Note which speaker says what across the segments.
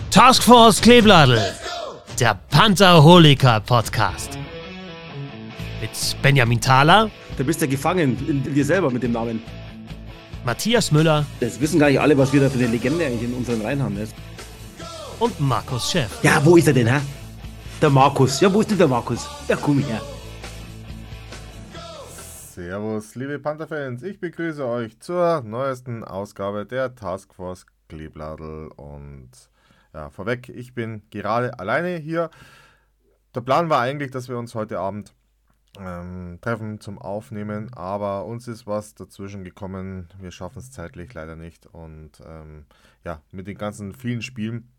Speaker 1: Taskforce Kleebladel, der Pantherholiker-Podcast. Mit Benjamin Thaler.
Speaker 2: Da bist du ja gefangen in dir selber mit dem Namen.
Speaker 1: Matthias Müller.
Speaker 2: Das wissen gar nicht alle, was wir da für eine Legende eigentlich in unseren Reihen haben. Ne?
Speaker 1: Und Markus Schäff.
Speaker 2: Ja, wo ist er denn, hä? Der Markus. Ja, wo ist denn der Markus? Ja, komm her.
Speaker 3: Servus, liebe Panther-Fans. Ich begrüße euch zur neuesten Ausgabe der Taskforce Kleebladel. Und ja, vorweg, ich bin gerade alleine hier. Der Plan war eigentlich, dass wir uns heute Abend treffen zum Aufnehmen, aber uns ist was dazwischen gekommen. Wir schaffen es zeitlich leider nicht. Und ja, mit den ganzen vielen Spielen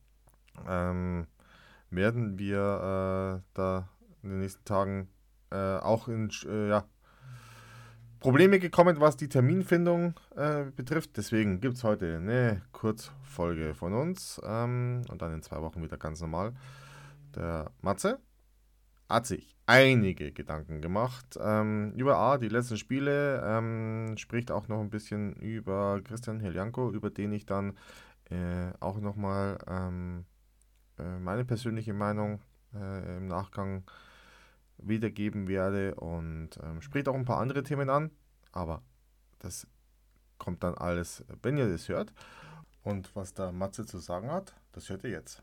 Speaker 3: werden wir da in den nächsten Tagen auch in Probleme gekommen, was die Terminfindung betrifft. Deswegen gibt es heute eine Kurzfolge von uns und dann in 2 Wochen wieder ganz normal. Der Matze hat sich einige Gedanken gemacht über die letzten Spiele, spricht auch noch ein bisschen über Christian Heljanko, über den ich dann auch nochmal meine persönliche Meinung im Nachgang wiedergeben werde und spricht auch ein paar andere Themen an, aber das kommt dann alles, wenn ihr das hört. Und was der Matze zu sagen hat, das hört ihr jetzt.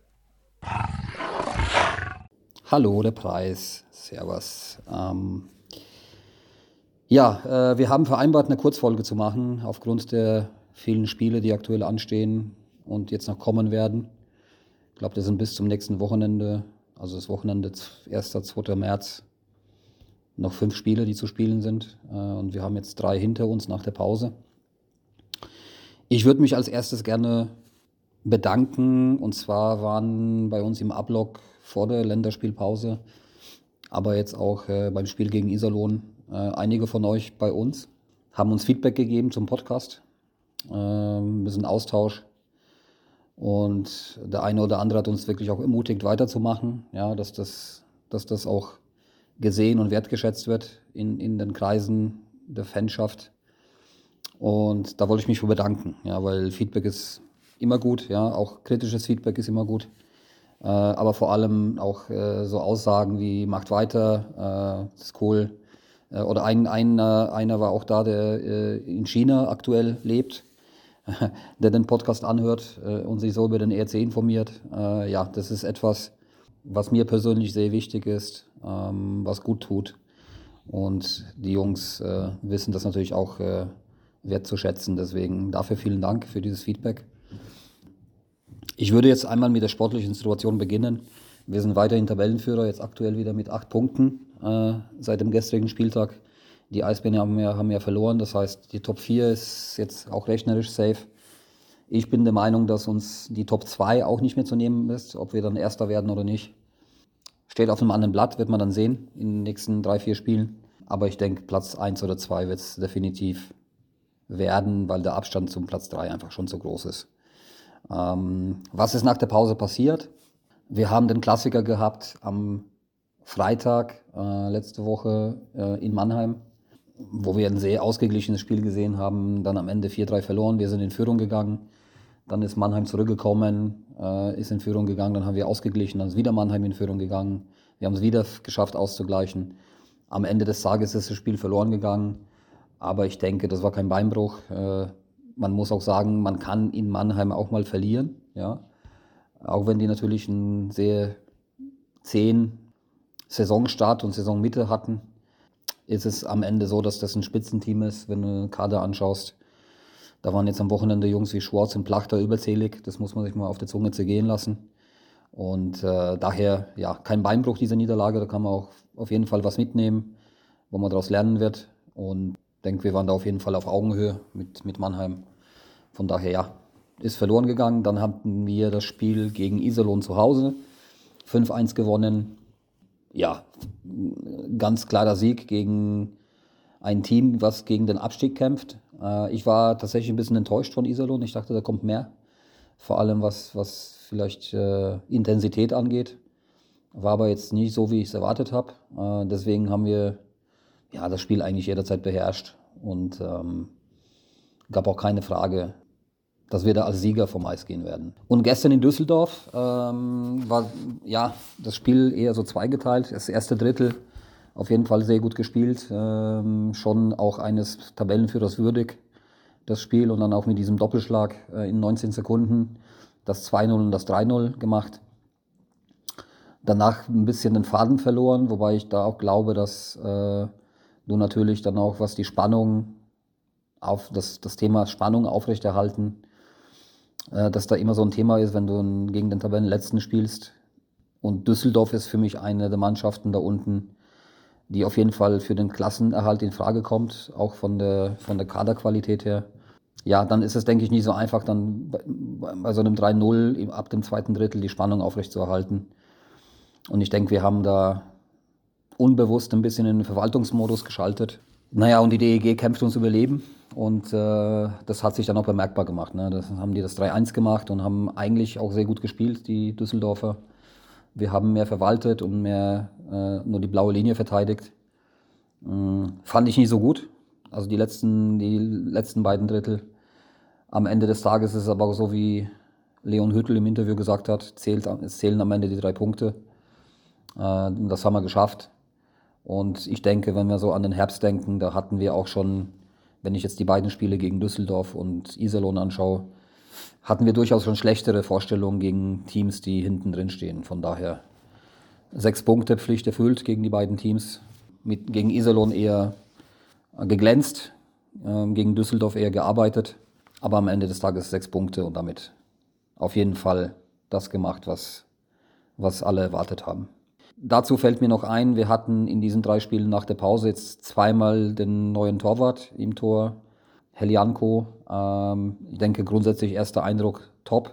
Speaker 4: Hallo, der Preis. Servus. Wir haben vereinbart, eine Kurzfolge zu machen, aufgrund der vielen Spiele, die aktuell anstehen und jetzt noch kommen werden. Ich glaube, das sind bis zum nächsten Wochenende, also das Wochenende 1. 2. März, noch 5 Spiele, die zu spielen sind. Und wir haben jetzt 3 hinter uns nach der Pause. Ich würde mich als erstes gerne bedanken. Und zwar waren bei uns im Ablog vor der Länderspielpause, aber jetzt auch beim Spiel gegen Iserlohn, einige von euch bei uns, haben uns Feedback gegeben zum Podcast. Ein bisschen Austausch. Und der eine oder andere hat uns wirklich auch ermutigt, weiterzumachen, ja, dass das auch gesehen und wertgeschätzt wird in den Kreisen der Fanschaft. Und da wollte ich mich für bedanken, ja, weil Feedback ist immer gut, ja, auch kritisches Feedback ist immer gut. Aber vor allem auch so Aussagen wie macht weiter, das ist cool. Oder einer war auch da, der in China aktuell lebt, der den Podcast anhört und sich so über den ERC informiert. Das ist etwas, was mir persönlich sehr wichtig ist, was gut tut. Und die Jungs wissen das natürlich auch wertzuschätzen. Deswegen dafür vielen Dank für dieses Feedback. Ich würde jetzt einmal mit der sportlichen Situation beginnen. Wir sind weiterhin Tabellenführer, jetzt aktuell wieder mit 8 Punkten seit dem gestrigen Spieltag. Die Eisbären haben ja verloren, das heißt, die Top 4 ist jetzt auch rechnerisch safe. Ich bin der Meinung, dass uns die Top 2 auch nicht mehr zu nehmen ist, ob wir dann Erster werden oder nicht. Steht auf einem anderen Blatt, wird man dann sehen in den nächsten 3-4 Spielen. Aber ich denke, Platz 1 oder 2 wird es definitiv werden, weil der Abstand zum Platz 3 einfach schon so groß ist. Was ist nach der Pause passiert? Wir haben den Klassiker gehabt am Freitag letzte Woche in Mannheim, wo wir ein sehr ausgeglichenes Spiel gesehen haben, dann am Ende 4-3 verloren, wir sind in Führung gegangen, dann ist Mannheim zurückgekommen, ist in Führung gegangen, dann haben wir ausgeglichen, dann ist wieder Mannheim in Führung gegangen, wir haben es wieder geschafft auszugleichen. Am Ende des Tages ist das Spiel verloren gegangen, aber ich denke, das war kein Beinbruch. Man muss auch sagen, man kann in Mannheim auch mal verlieren, ja. Auch wenn die natürlich einen sehr zähen Saisonstart und Saisonmitte hatten, ist es am Ende so, dass das ein Spitzenteam ist, wenn du den Kader anschaust. Da waren jetzt am Wochenende Jungs wie Schwarz und Plachter überzählig, das muss man sich mal auf der Zunge zergehen lassen. Und daher, ja, kein Beinbruch dieser Niederlage, da kann man auch auf jeden Fall was mitnehmen, wo man daraus lernen wird. Und ich denke, wir waren da auf jeden Fall auf Augenhöhe mit Mannheim. Von daher, ja, ist verloren gegangen. Dann hatten wir das Spiel gegen Iserlohn zu Hause, 5-1 gewonnen. Ja, ganz klarer Sieg gegen ein Team, was gegen den Abstieg kämpft. Ich war tatsächlich ein bisschen enttäuscht von Iserlohn. Ich dachte, da kommt mehr. Vor allem was vielleicht Intensität angeht. War aber jetzt nicht so, wie ich es erwartet habe. Deswegen haben wir das Spiel eigentlich jederzeit beherrscht. Und gab auch keine Frage, dass wir da als Sieger vom Eis gehen werden. Und gestern in Düsseldorf war ja das Spiel eher so zweigeteilt. Das erste Drittel auf jeden Fall sehr gut gespielt, schon auch eines Tabellenführers würdig, das Spiel. Und dann auch mit diesem Doppelschlag in 19 Sekunden das 2-0 und das 3-0 gemacht. Danach ein bisschen den Faden verloren, wobei ich da auch glaube, dass du natürlich dann auch, was die Spannung, auf das Thema Spannung aufrechterhalten, dass da immer so ein Thema ist, wenn du gegen den Tabellenletzten spielst. Und Düsseldorf ist für mich eine der Mannschaften da unten, die auf jeden Fall für den Klassenerhalt in Frage kommt, auch von der Kaderqualität her. Ja, dann ist es, denke ich, nicht so einfach, dann bei so einem 3-0 ab dem zweiten Drittel die Spannung aufrechtzuerhalten. Und ich denke, wir haben da unbewusst ein bisschen in den Verwaltungsmodus geschaltet. Naja, und die DEG kämpft ums Überleben und das hat sich dann auch bemerkbar gemacht. Ne? Das haben die das 3-1 gemacht und haben eigentlich auch sehr gut gespielt, die Düsseldorfer. Wir haben mehr verwaltet und mehr nur die blaue Linie verteidigt. Fand ich nicht so gut. Also die letzten beiden Drittel. Am Ende des Tages ist es aber auch so, wie Leon Hüttl im Interview gesagt hat, es zählen am Ende die 3 Punkte. Das haben wir geschafft. Und ich denke, wenn wir so an den Herbst denken, da hatten wir auch schon, wenn ich jetzt die beiden Spiele gegen Düsseldorf und Iserlohn anschaue, hatten wir durchaus schon schlechtere Vorstellungen gegen Teams, die hinten drin stehen. Von daher 6 Punkte Pflicht erfüllt gegen die beiden Teams. Gegen Iserlohn eher geglänzt, gegen Düsseldorf eher gearbeitet. Aber am Ende des Tages 6 Punkte und damit auf jeden Fall das gemacht, was alle erwartet haben. Dazu fällt mir noch ein, wir hatten in diesen 3 Spielen nach der Pause jetzt zweimal den neuen Torwart im Tor, Helianko. Ich denke grundsätzlich erster Eindruck top.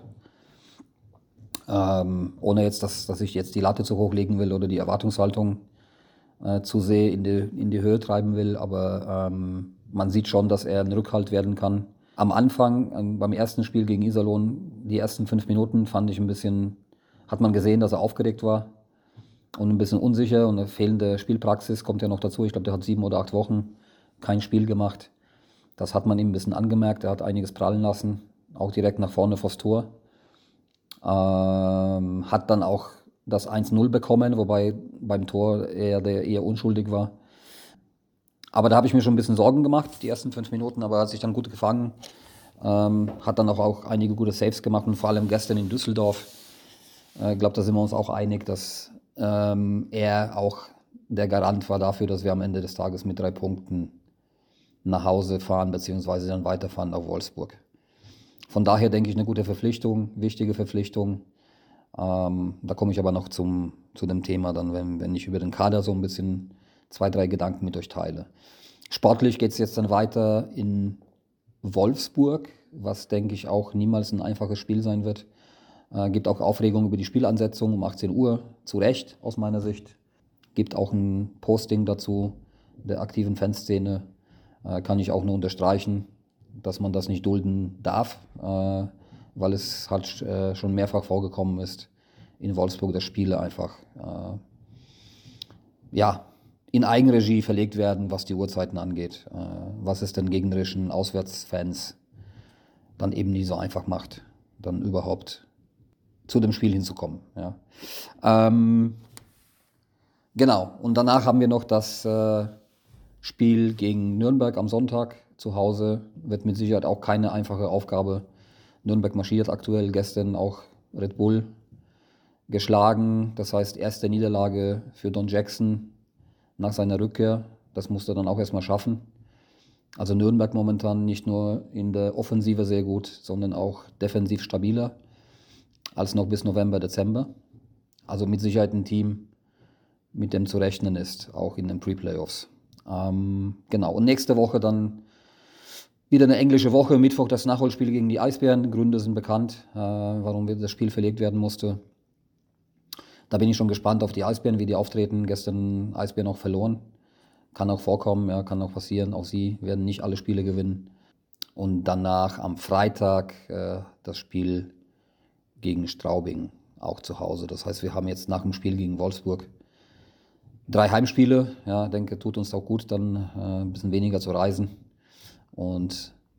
Speaker 4: Ohne jetzt, dass ich jetzt die Latte zu hoch legen will oder die Erwartungshaltung zu sehr in die Höhe treiben will, aber man sieht schon, dass er ein Rückhalt werden kann. Am Anfang, beim ersten Spiel gegen Iserlohn, die ersten 5 Minuten fand ich hat man gesehen, dass er aufgeregt war und ein bisschen unsicher und eine fehlende Spielpraxis kommt ja noch dazu. Ich glaube, der hat 7 oder 8 Wochen kein Spiel gemacht. Das hat man ihm ein bisschen angemerkt. Er hat einiges prallen lassen, auch direkt nach vorne vors Tor. Hat dann auch das 1-0 bekommen, wobei beim Tor der eher unschuldig war. Aber da habe ich mir schon ein bisschen Sorgen gemacht, die ersten 5 Minuten, aber er hat sich dann gut gefangen. Hat dann auch einige gute Saves gemacht und vor allem gestern in Düsseldorf. Ich glaube, da sind wir uns auch einig, dass er auch der Garant war dafür, dass wir am Ende des Tages mit 3 Punkten nach Hause fahren, beziehungsweise dann weiterfahren nach Wolfsburg. Von daher denke ich eine gute Verpflichtung, wichtige Verpflichtung. Da komme ich aber noch zu dem Thema dann, wenn ich über den Kader so ein bisschen 2, 3 Gedanken mit euch teile. Sportlich geht es jetzt dann weiter in Wolfsburg, was denke ich auch niemals ein einfaches Spiel sein wird. Gibt auch Aufregung über die Spielansetzung um 18 Uhr, zu Recht aus meiner Sicht. Gibt auch ein Posting dazu der aktiven Fanszene, kann ich auch nur unterstreichen, dass man das nicht dulden darf, weil es halt schon mehrfach vorgekommen ist in Wolfsburg, dass Spiele einfach in Eigenregie verlegt werden, was die Uhrzeiten angeht, was es den gegnerischen Auswärtsfans dann eben nicht so einfach macht, dann überhaupt zu dem Spiel hinzukommen. Ja. Genau, und danach haben wir noch das Spiel gegen Nürnberg am Sonntag zu Hause. Wird mit Sicherheit auch keine einfache Aufgabe. Nürnberg marschiert aktuell, gestern auch Red Bull geschlagen. Das heißt, erste Niederlage für Don Jackson nach seiner Rückkehr. Das musste er dann auch erstmal schaffen. Also Nürnberg momentan nicht nur in der Offensive sehr gut, sondern auch defensiv stabiler als noch bis November, Dezember. Also mit Sicherheit ein Team, mit dem zu rechnen ist, auch in den Pre-Playoffs. Genau, und nächste Woche dann wieder eine englische Woche. Mittwoch das Nachholspiel gegen die Eisbären. Gründe sind bekannt, warum das Spiel verlegt werden musste. Da bin ich schon gespannt auf die Eisbären, wie die auftreten. Gestern Eisbären auch verloren. Kann auch vorkommen, ja, kann auch passieren. Auch sie werden nicht alle Spiele gewinnen. Und danach am Freitag das Spiel gegen Straubing, auch zu Hause. Das heißt, wir haben jetzt nach dem Spiel gegen Wolfsburg 3 Heimspiele. Ja, denke, tut uns auch gut, dann ein bisschen weniger zu reisen. Und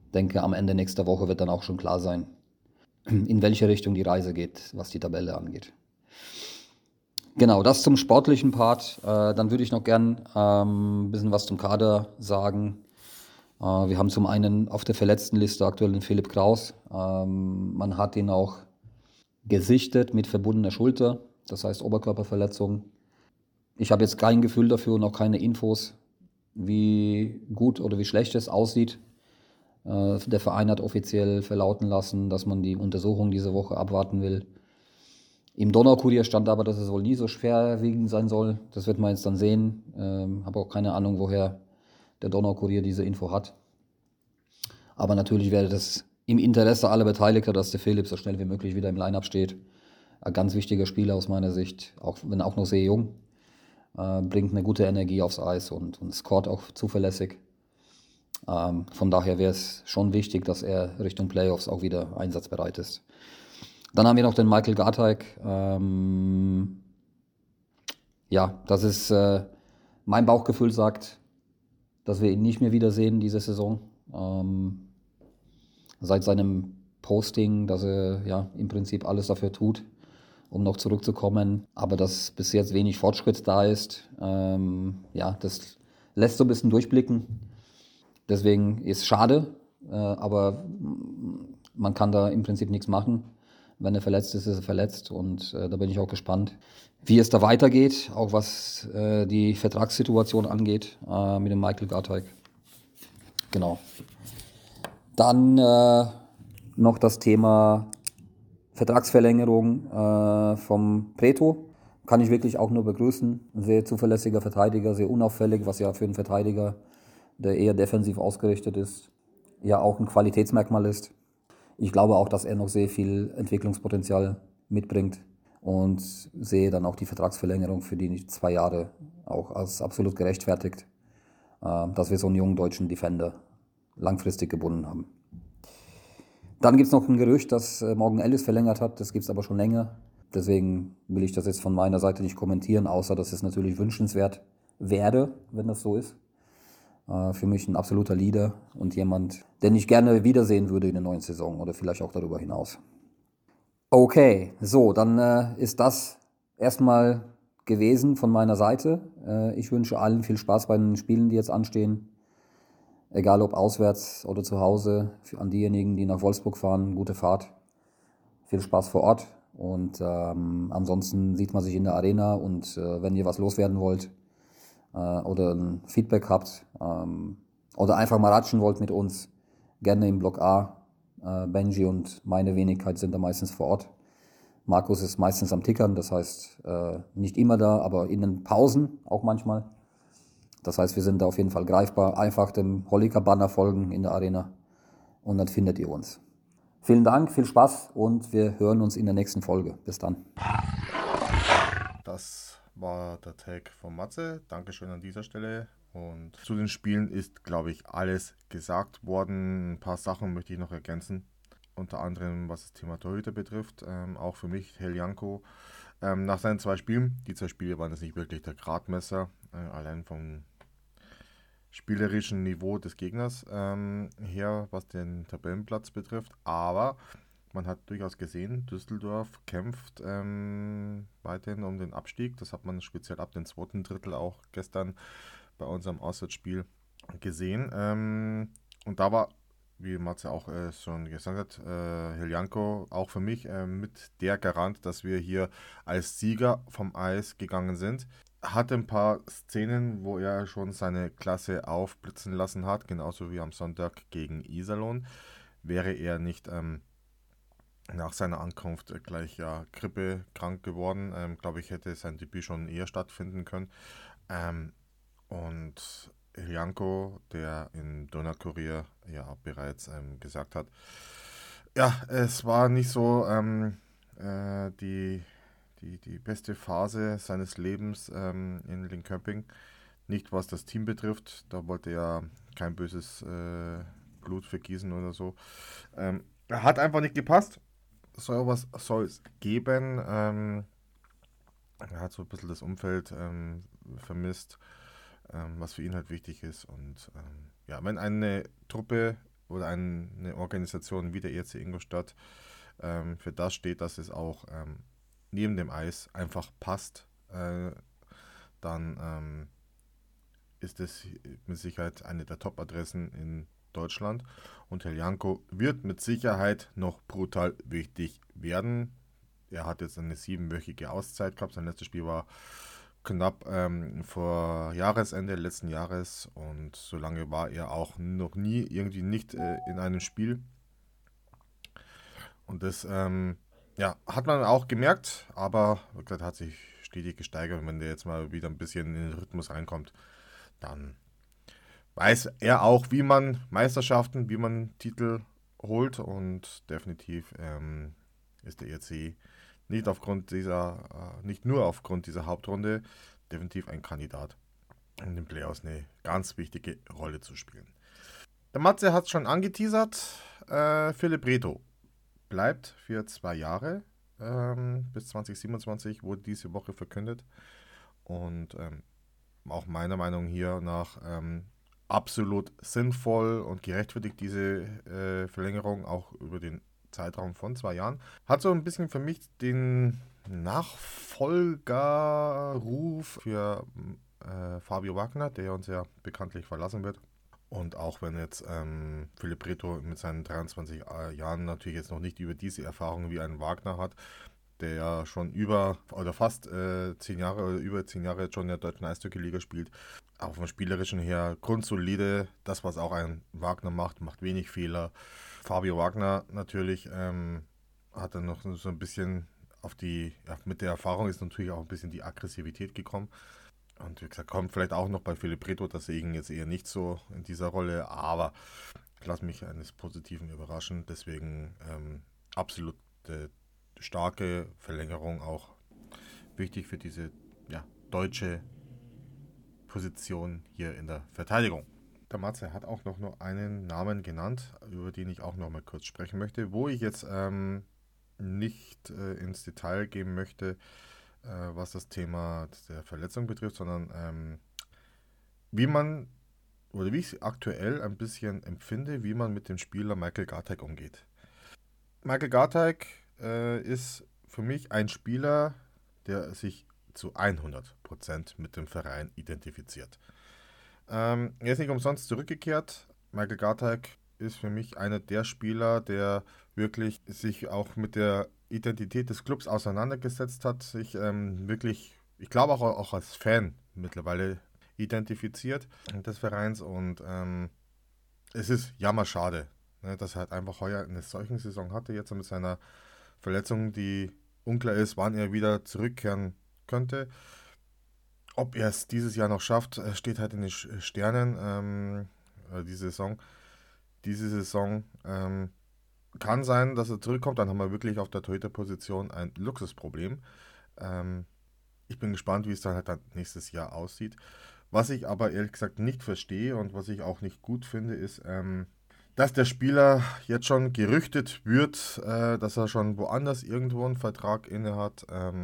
Speaker 4: denke, am Ende nächster Woche wird dann auch schon klar sein, in welche Richtung die Reise geht, was die Tabelle angeht. Genau, das zum sportlichen Part. Dann würde ich noch gern ein bisschen was zum Kader sagen. Wir haben zum einen auf der Verletztenliste aktuell den Philipp Kraus. Man hat ihn auch gesichtet mit verbundener Schulter, das heißt Oberkörperverletzung. Ich habe jetzt kein Gefühl dafür und auch keine Infos, wie gut oder wie schlecht es aussieht. Der Verein hat offiziell verlauten lassen, dass man die Untersuchung diese Woche abwarten will. Im Donaukurier stand aber, dass es wohl nie so schwerwiegend sein soll. Das wird man jetzt dann sehen. Habe auch keine Ahnung, woher der Donaukurier diese Info hat. Aber natürlich wäre das im Interesse aller Beteiligter, dass der Philipp so schnell wie möglich wieder im Line-Up steht. Ein ganz wichtiger Spieler aus meiner Sicht, auch wenn auch noch sehr jung. Bringt eine gute Energie aufs Eis und scoret auch zuverlässig. Von daher wäre es schon wichtig, dass er Richtung Playoffs auch wieder einsatzbereit ist. Dann haben wir noch den Michael Garteig. Ja, das ist, mein Bauchgefühl sagt, dass wir ihn nicht mehr wiedersehen diese Saison. Seit seinem Posting, dass er ja im Prinzip alles dafür tut, um noch zurückzukommen, aber dass bis jetzt wenig Fortschritt da ist. Ja, das lässt so ein bisschen durchblicken. Deswegen ist es schade, aber man kann da im Prinzip nichts machen. Wenn er verletzt ist, ist er verletzt und da bin ich auch gespannt, wie es da weitergeht, auch was die Vertragssituation angeht mit dem Michael Garteig. Genau. Dann noch das Thema Vertragsverlängerung vom Preto. Kann ich wirklich auch nur begrüßen. Ein sehr zuverlässiger Verteidiger, sehr unauffällig, was ja für einen Verteidiger, der eher defensiv ausgerichtet ist, ja auch ein Qualitätsmerkmal ist. Ich glaube auch, dass er noch sehr viel Entwicklungspotenzial mitbringt und sehe dann auch die Vertragsverlängerung für die 2 Jahre auch als absolut gerechtfertigt, dass wir so einen jungen deutschen Defender langfristig gebunden haben. Dann gibt es noch ein Gerücht, dass Morgan Ellis verlängert hat, das gibt es aber schon länger. Deswegen will ich das jetzt von meiner Seite nicht kommentieren, außer dass es natürlich wünschenswert wäre, wenn das so ist. Für mich ein absoluter Leader und jemand, den ich gerne wiedersehen würde in der neuen Saison oder vielleicht auch darüber hinaus. Okay, so, dann ist das erstmal gewesen von meiner Seite. Ich wünsche allen viel Spaß bei den Spielen, die jetzt anstehen. Egal ob auswärts oder zu Hause, an diejenigen, die nach Wolfsburg fahren, gute Fahrt. Viel Spaß vor Ort und ansonsten sieht man sich in der Arena und wenn ihr was loswerden wollt, oder ein Feedback habt oder einfach mal ratschen wollt mit uns, gerne im Block A. Benji und meine Wenigkeit sind da meistens vor Ort. Markus ist meistens am Tickern, das heißt nicht immer da, aber in den Pausen auch manchmal. Das heißt, wir sind da auf jeden Fall greifbar. Einfach dem Holika-Banner folgen in der Arena und dann findet ihr uns. Vielen Dank, viel Spaß und wir hören uns in der nächsten Folge. Bis dann.
Speaker 3: Das war der Tag von Matze. Dankeschön an dieser Stelle. Und zu den Spielen ist, glaube ich, alles gesagt worden. Ein paar Sachen möchte ich noch ergänzen. Unter anderem, was das Thema Torhüter betrifft. Auch für mich, Helianko. Nach seinen 2 Spielen, die 2 Spiele waren jetzt nicht wirklich der Gradmesser. Allein vom spielerischen Niveau des Gegners her, was den Tabellenplatz betrifft. Aber man hat durchaus gesehen, Düsseldorf kämpft weiterhin um den Abstieg. Das hat man speziell ab dem 2. Drittel auch gestern bei unserem Auswärtsspiel gesehen. Und da war, wie Matze auch schon gesagt hat, Helianko auch für mich mit der Garant, dass wir hier als Sieger vom Eis gegangen sind. Hatte ein paar Szenen, wo er schon seine Klasse aufblitzen lassen hat, genauso wie am Sonntag gegen Iserlohn. Wäre er nicht nach seiner Ankunft gleich grippekrank geworden. Glaube ich, hätte sein Debüt schon eher stattfinden können. Und Helianko, der im Donaukurier ja bereits gesagt hat, ja, es war nicht so die beste Phase seines Lebens in Linköping. Nicht was das Team betrifft, da wollte er kein böses Blut vergießen oder so. Hat einfach nicht gepasst. Sowas soll es geben. Er hat so ein bisschen das Umfeld vermisst, was für ihn halt wichtig ist. Und ja, wenn eine Truppe oder eine Organisation wie der ERC Ingolstadt für das steht, dass es auch neben dem Eis einfach passt, dann ist es mit Sicherheit eine der Top-Adressen in Deutschland. Und Helianko wird mit Sicherheit noch brutal wichtig werden. Er hat jetzt eine 7-wöchige Auszeit gehabt. Sein letztes Spiel war knapp vor Jahresende letzten Jahres. Und so lange war er auch noch nie irgendwie nicht in einem Spiel. Und das hat man auch gemerkt. Aber wie gesagt, hat sich stetig gesteigert. Und wenn der jetzt mal wieder ein bisschen in den Rhythmus reinkommt, dann weiß er auch, wie man Meisterschaften, wie man Titel holt, und definitiv ist der ERC nicht nur aufgrund dieser Hauptrunde definitiv ein Kandidat, in den Playoffs eine ganz wichtige Rolle zu spielen. Der Matze hat es schon angeteasert, Philipp Reto bleibt für 2 Jahre, bis 2027 wurde diese Woche verkündet, und auch meiner Meinung hier nach absolut sinnvoll und gerechtfertigt diese Verlängerung, auch über den Zeitraum von 2 Jahren. Hat so ein bisschen für mich den Nachfolgerruf für Fabio Wagner, der uns ja bekanntlich verlassen wird. Und auch wenn jetzt Philipp Reto mit seinen 23 Jahren natürlich jetzt noch nicht über diese Erfahrung wie ein Wagner hat, der ja schon fast 10 Jahre oder über 10 Jahre jetzt schon in der deutschen Eishockey-Liga spielt. Auch vom Spielerischen her grundsolide. Das, was auch ein Wagner macht wenig Fehler. Fabio Wagner natürlich hat dann noch so ein bisschen mit der Erfahrung ist natürlich auch ein bisschen die Aggressivität gekommen. Und wie gesagt, kommt vielleicht auch noch bei Philipp Reto, das sehe ich jetzt eher nicht so in dieser Rolle, aber ich lasse mich eines Positiven überraschen. Deswegen absolut starke Verlängerung, auch wichtig für diese deutsche Position hier in der Verteidigung. Der Matze hat auch noch nur einen Namen genannt, über den ich auch noch mal kurz sprechen möchte, wo ich jetzt nicht ins Detail gehen möchte, was das Thema der Verletzung betrifft, sondern wie ich aktuell ein bisschen empfinde, wie man mit dem Spieler Michael Garteig umgeht. Michael Garteig ist für mich ein Spieler, der sich zu 100% mit dem Verein identifiziert. Er ist nicht umsonst zurückgekehrt. Michael Garteig ist für mich einer der Spieler, der wirklich sich auch mit der Identität des Clubs auseinandergesetzt hat, sich wirklich, ich glaube auch als Fan mittlerweile identifiziert des Vereins, und es ist jammerschade, dass er halt einfach heuer eine solche Saison hatte, jetzt mit seiner Verletzung, die unklar ist, wann er wieder zurückkehren könnte. Ob er es dieses Jahr noch schafft, steht halt in den Sternen. Diese Saison kann sein, dass er zurückkommt. Dann haben wir wirklich auf der Torhüter-Position ein Luxusproblem. Ich bin gespannt, wie es dann halt dann nächstes Jahr aussieht. Was ich aber ehrlich gesagt nicht verstehe und was ich auch nicht gut finde, ist, dass der Spieler jetzt schon gerüchtet wird, dass er schon woanders irgendwo einen Vertrag innehat,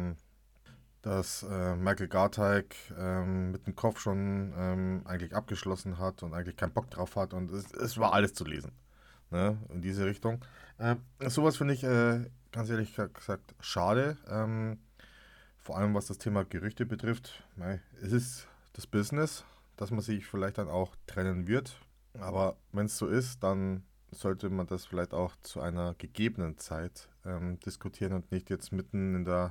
Speaker 3: dass Michael Garteig mit dem Kopf schon eigentlich abgeschlossen hat und eigentlich keinen Bock drauf hat, und es war alles zu lesen, ne, in diese Richtung. Sowas finde ich ganz ehrlich gesagt schade, vor allem was das Thema Gerüchte betrifft. Es ist das Business, dass man sich vielleicht dann auch trennen wird. Aber wenn es so ist, dann sollte man das vielleicht auch zu einer gegebenen Zeit diskutieren und nicht jetzt mitten in der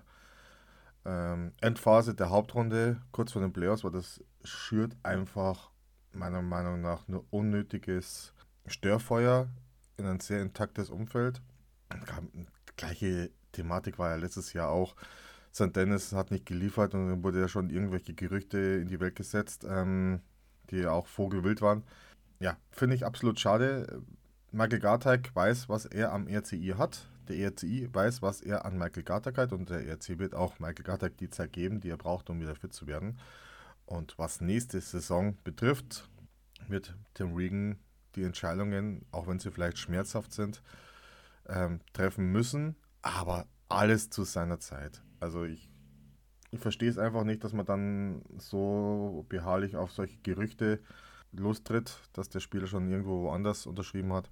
Speaker 3: Endphase der Hauptrunde, kurz vor den Playoffs, weil das schürt einfach meiner Meinung nach nur unnötiges Störfeuer in ein sehr intaktes Umfeld. Die gleiche Thematik war ja letztes Jahr auch. St. Dennis hat nicht geliefert und dann wurde ja schon irgendwelche Gerüchte in die Welt gesetzt, die ja auch vogelwild waren. Ja, finde ich absolut schade. Michael Garteig weiß, was er am RCI hat. Der RCI weiß, was er an Michael Garteig hat, und der RCI wird auch Michael Garteig die Zeit geben, die er braucht, um wieder fit zu werden. Und was nächste Saison betrifft, wird Tim Regan die Entscheidungen, auch wenn sie vielleicht schmerzhaft sind, treffen müssen, aber alles zu seiner Zeit. Also ich verstehe es einfach nicht, dass man dann so beharrlich auf solche Gerüchte lostritt, dass der Spieler schon irgendwo woanders unterschrieben hat.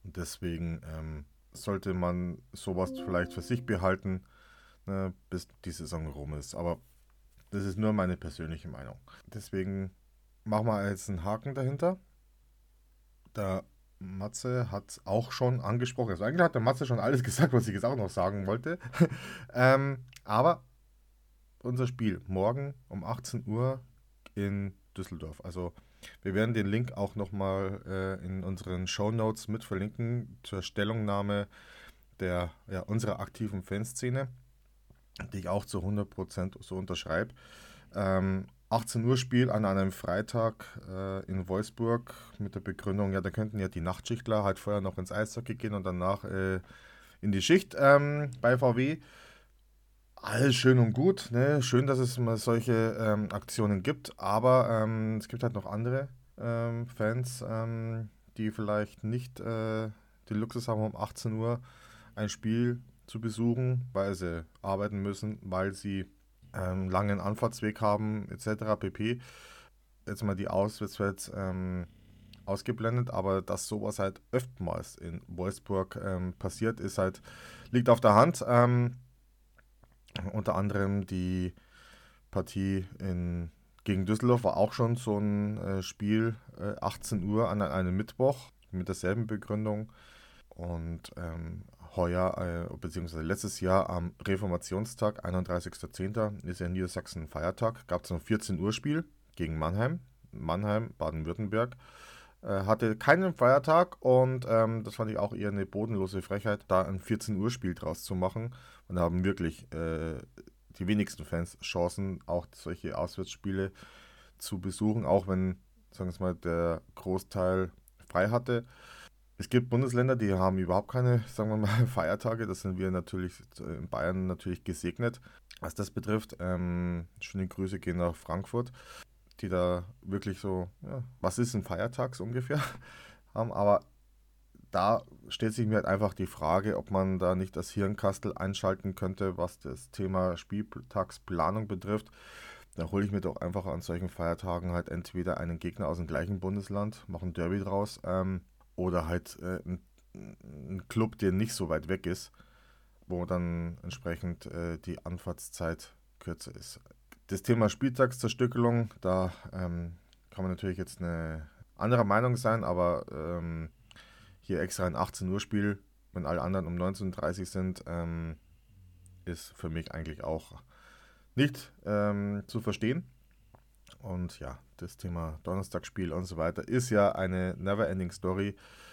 Speaker 3: Und deswegen sollte man sowas vielleicht für sich behalten, ne, bis die Saison rum ist. Aber das ist nur meine persönliche Meinung. Deswegen machen wir jetzt einen Haken dahinter. Der Matze hat es auch schon angesprochen. Also eigentlich hat der Matze schon alles gesagt, was ich jetzt auch noch sagen wollte. Aber unser Spiel morgen um 18 Uhr in Düsseldorf. Also wir werden den Link auch nochmal in unseren Shownotes mit verlinken zur Stellungnahme unserer aktiven Fanszene, die ich auch zu 100% so unterschreibe. 18 Uhr Spiel an einem Freitag in Wolfsburg mit der Begründung, ja, da könnten ja die Nachtschichtler halt vorher noch ins Eishockey gehen und danach in die Schicht bei VW. Alles schön und gut, ne? Schön, dass es mal solche Aktionen gibt, aber es gibt halt noch andere Fans, die vielleicht nicht den Luxus haben, um 18 Uhr ein Spiel zu besuchen, weil sie arbeiten müssen, weil sie langen Anfahrtsweg haben, etc. pp. Jetzt mal die Auswärtsfans ausgeblendet, aber dass sowas halt öfters in Wolfsburg passiert, liegt auf der Hand. Unter anderem die Partie gegen Düsseldorf war auch schon so ein Spiel, 18 Uhr an einem Mittwoch mit derselben Begründung. Und heuer, beziehungsweise letztes Jahr am Reformationstag, 31.10., ist ja in Niedersachsen ein Feiertag, gab es ein 14 Uhr Spiel gegen Mannheim. Mannheim, Baden-Württemberg, hatte keinen Feiertag und das fand ich auch eher eine bodenlose Frechheit, da ein 14 Uhr Spiel draus zu machen. Und da haben wirklich die wenigsten Fans Chancen, auch solche Auswärtsspiele zu besuchen, auch wenn, sagen wir mal, der Großteil frei hatte. Es gibt Bundesländer, die haben überhaupt keine, sagen wir mal, Feiertage. Das sind wir natürlich in Bayern natürlich gesegnet. Was das betrifft, schöne Grüße gehen nach Frankfurt, die da wirklich so, ja, was ist ein Feiertag so ungefähr, haben. Aber da stellt sich mir halt einfach die Frage, ob man da nicht das Hirnkastel einschalten könnte, was das Thema Spieltagsplanung betrifft. Da hole ich mir doch einfach an solchen Feiertagen halt entweder einen Gegner aus dem gleichen Bundesland, mache ein Derby draus, oder halt ein Club, der nicht so weit weg ist, wo dann entsprechend die Anfahrtszeit kürzer ist. Das Thema Spieltagszerstückelung, da kann man natürlich jetzt eine andere Meinung sein, aber hier extra ein 18 Uhr Spiel, wenn alle anderen um 19:30 Uhr sind, ist für mich eigentlich auch nicht zu verstehen. Und ja, das Thema Donnerstagsspiel und so weiter ist ja eine never-ending Story.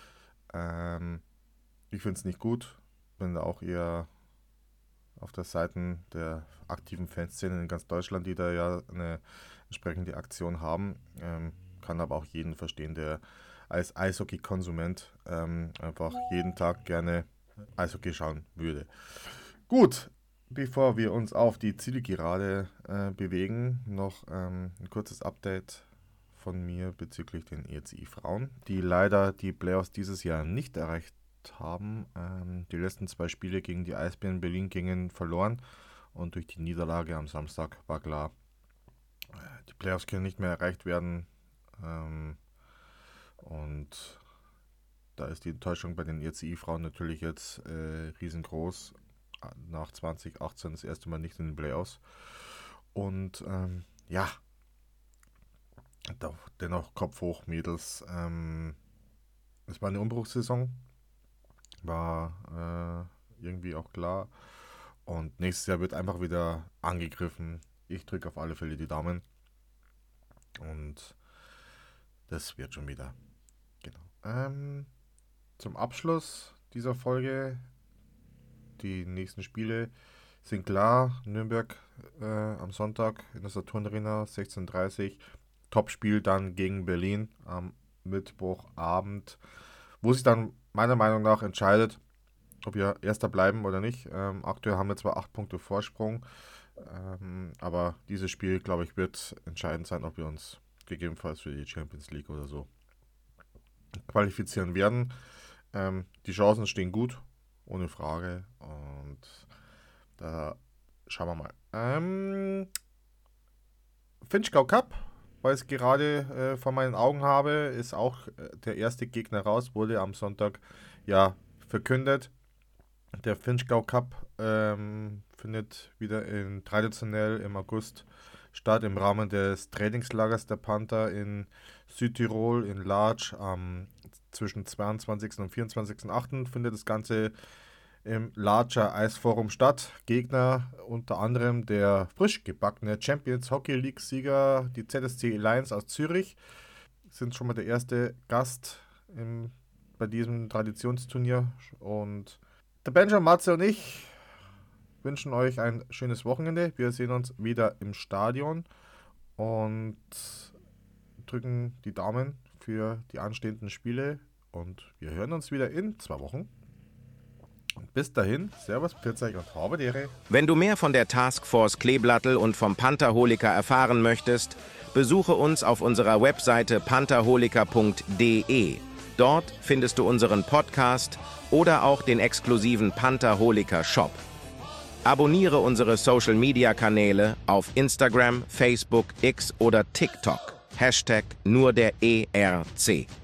Speaker 3: Ich finde es nicht gut. Bin da auch eher auf der Seite der aktiven Fanszene in ganz Deutschland, die da ja eine entsprechende Aktion haben. Kann aber auch jeden verstehen, der als Eishockey-Konsument einfach jeden Tag gerne Eishockey schauen würde. Gut, bevor wir uns auf die Zielgerade bewegen, noch ein kurzes Update von mir bezüglich den ECI Frauen, die leider die Playoffs dieses Jahr nicht erreicht haben. Die letzten 2 Spiele gegen die Eisbären Berlin gingen verloren und durch die Niederlage am Samstag war klar, die Playoffs können nicht mehr erreicht werden. Und da ist die Enttäuschung bei den ECI-Frauen natürlich jetzt riesengroß. Nach 2018 das erste Mal nicht in den Playoffs. Und ja, dennoch Kopf hoch, Mädels. Es war eine Umbruchssaison. War irgendwie auch klar. Und nächstes Jahr wird einfach wieder angegriffen. Ich drücke auf alle Fälle die Daumen. Und das wird schon wieder. Genau. Zum Abschluss dieser Folge, die nächsten Spiele sind klar. Nürnberg am Sonntag in der Saturn Arena 16:30 Uhr. Topspiel dann gegen Berlin am Mittwochabend, wo sich dann meiner Meinung nach entscheidet, ob wir Erster bleiben oder nicht. Aktuell haben wir zwar 8 Punkte Vorsprung, aber dieses Spiel, glaube ich, wird entscheidend sein, ob wir uns gegebenenfalls für die Champions League oder so qualifizieren werden. Die Chancen stehen gut, ohne Frage. Und da schauen wir mal. Finchgau Cup weil ich es gerade vor meinen Augen habe, ist auch der erste Gegner raus, wurde am Sonntag verkündet. Der Vinschgau Cup findet wieder traditionell im August statt im Rahmen des Trainingslagers der Panther in Südtirol in Larch. Zwischen 22. und 24.08. findet das Ganze im Larcher Eisforum statt. Gegner unter anderem der frisch gebackene Champions Hockey League Sieger, die ZSC Lions aus Zürich, sind schon mal der erste Gast bei diesem Traditionsturnier. Und der Benjamin, Matze und ich wünschen euch ein schönes Wochenende. Wir sehen uns wieder im Stadion und drücken die Daumen für die anstehenden Spiele. Und wir hören uns wieder in 2 Wochen. Und bis dahin, Servus, Pfiat euch und habe die Ehre.
Speaker 5: Wenn du mehr von der Taskforce Kleeblattel und vom Pantherholiker erfahren möchtest, besuche uns auf unserer Webseite pantherholiker.de. Dort findest du unseren Podcast oder auch den exklusiven Pantherholiker Shop. Abonniere unsere Social-Media-Kanäle auf Instagram, Facebook, X oder TikTok. #nur der ERC.